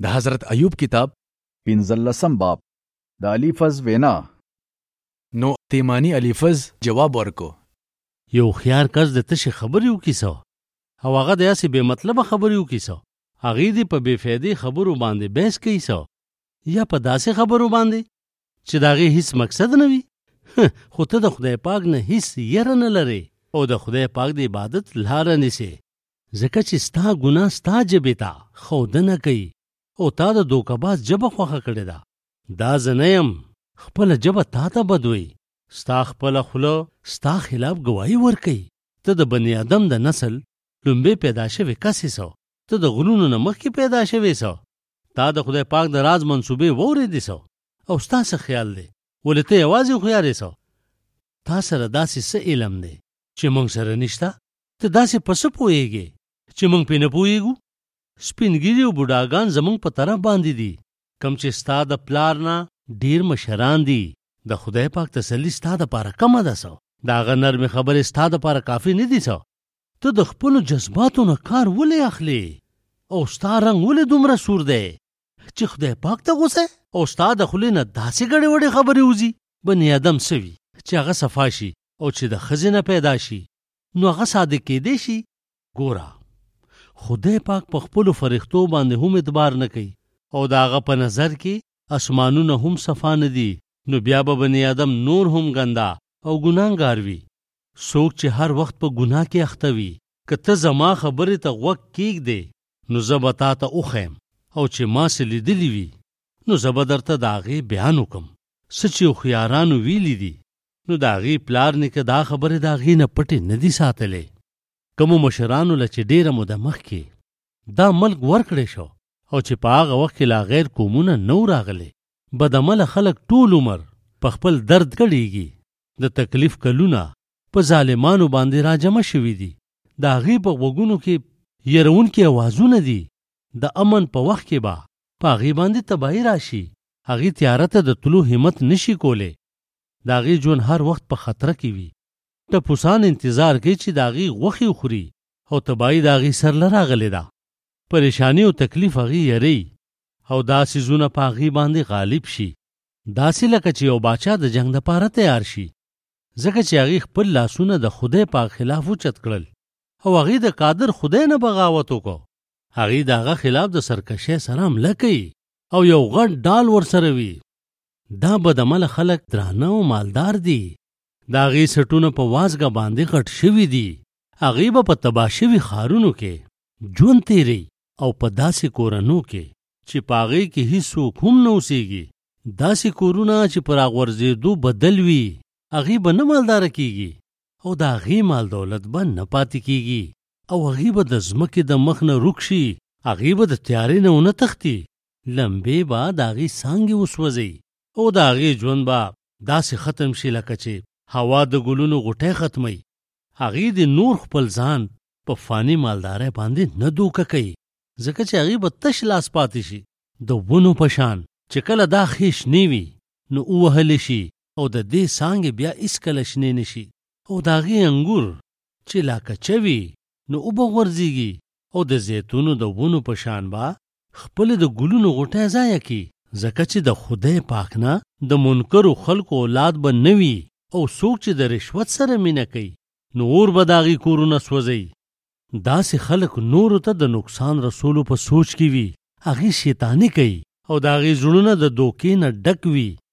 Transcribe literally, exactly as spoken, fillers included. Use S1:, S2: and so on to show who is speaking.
S1: د حضرت ایوب کتاب
S2: پنځلسم باب د الیفز وینا.
S1: نو تیمانی الیفز جواب ورکو.
S3: یو خيار کس د تشه خبرې وکیسو او هغه د یاسې بې مطلبه خبرې وکیسو. هغې دې په بې فایدې خبرو باندې بحث کیسو یا په داسې خبرو باندې چې د هغې هیڅ مقصد نه وي. خو ته د خدای پاک نه هیڅ یره نه لرې او د خدای پاک د عبادت لاره نیسې، ځکه چې ستا ګناه ستا ژبې ته ښودنه کوي او تا د دوکهباز ژبه خوښه کړې ده. دا زه نه یم، خپله ژبه تا ته بدوي. ستا خپله خوله ستا خلاف ګواهي ورکوي. ته د بني آدم د نسل لومبې پیدا شوې کس یې سو. ته د غرونو نه مخکې پیدا شوې سو. تا د خدای پاک د راز منصوبې واورېدې سو او ستا څه خیال دی ولې ته یوازې هوښیارې سو؟ تا سره داسې څه علم دی چې موږ سره نشته؟ ته داسې په څه پوهېږې چې موږ پې نه پوهېږو؟ سپینګیري او بوډاګان زموږ په طرف باندې دي، کم چې ستا د پلار نه ډېر مشران دي. د خدای پاک تسلي ستا دپاره کمه ده سو. د هغه نرمې خبرې ستا دپاره کافي نه دي سو. ته د خپلو جذباتو نه کار ولې اخلې او ستا رنګ ولې دومره سور دی چې خدای پاک ته غوسه او ستا د خولې نه داسې ګډې وډې خبرې وځي؟ بني آدم سوي چې هغه صفا شي او چې د ښځې نه پیدا شي نو هغه صادق کېدی شي. ګوره، خدای پاک په خپلو فرښتو باندې هم اعتبار نه کوي او د هغه په نظر کې اسمانونه هم صفا نه دي، نو بیا به بني آدم نور هم ګنده او ګناهګار وي. څوک چې هر وخت په ګناه کې اخته وي، که ته زما خبرې ته غوږ کېږدې نو زه به تا ته وښیم، او چې ما څه لیدلي وي نو زه به درته د هغې بیان وکم. څه چې هوښیارانو ویلي دي نو د هغې پلار نیکه دا خبرې د هغې نه پټې نه دي ساتلې. کومو مشرانو له چې ډېره موده مخکې دا ملک ورکړی شو او چې په هغه وخت کې لا غیر قومونه نه و راغلي، بدعمله خلک ټول عمر په خپل درد کړېږي. د تکلیف کلونه په ظالمانو باندې راجمع شوي دي. د هغې په غوږونو کې یرونکي اوازونه دي. د امن په وخت کې به په هغې باندې تباهي راشي. هغې تیاره ته د تلو همت نشي کولی. د هغې ژوند هر وخت په خطره کې وي. ټپوسان انتظار کوي چې د هغې غوښې وخوري او تباهي د هغې سر له راغلې ده. پریشانی او تکلیف هغې یری او دا څیزونه په هغې باندې غالب شي، داسې لکه چې یو باچا د جنګ دپاره تیار شي، ځکه چې هغې خپل لاسونه د خدای پاک خلاف اوچت کړل او هغې د قادر خدای نه بغاوت وکړو. هغې د هغه خلاف د سرکشۍ سره حمله کوي او یو غټ ډال ورسره وي. دا بدعمله خلک درانه او مالدار دي. د هغې سټونه په وازګه باندې غټ شوي دي. هغې به په تباه شوي ښارونو کې ژوند تیری او په داسې کورنو کې چې په هغې کې هیڅوک هم نه اوسېږي. داسې کورونه چې په راغورځېدو بدل وي، هغې به نه مالداره کېږي او د هغې مال دولت به نه پاتې کېږي او هغې به د ځمکې د مخ نه روک شي. هغې به د تیارې نه ونه تښتي. لمبې به د هغې څانګې وسوځي او د هغې ژوند به داسې ختم شي لکه چې هوا د ګلونو غوټۍ ختموي. هغې د نور خپل ځان په فاني مالدارۍ باندې نه دوکه کوي، ځکه چې هغې به تش لاس پاتې شي. د ونو په شان چې کله دا ښې شنې وي نو ووهلی شي او د دې څانګې بیا هېڅکله شنې نه شي. او د هغې انګور چې لا کچه وي نو اوبه غورځېږي او د زیتونو د ونو په شان به خپلې د ګلونو غوټۍ ضایع کړي، ځکه چې د خدای پاک نه د منکرو خلکو اولاد به نه وي. او څوک چې د رشوت سره مینه کوي نو اور به د هغې کورونه سوځوي. داسې خلک نورو ته د نقصان رسولو په سوچ کې وي. هغې شیطاني کوي او د هغې زړونه د دوکې نه ډک وي.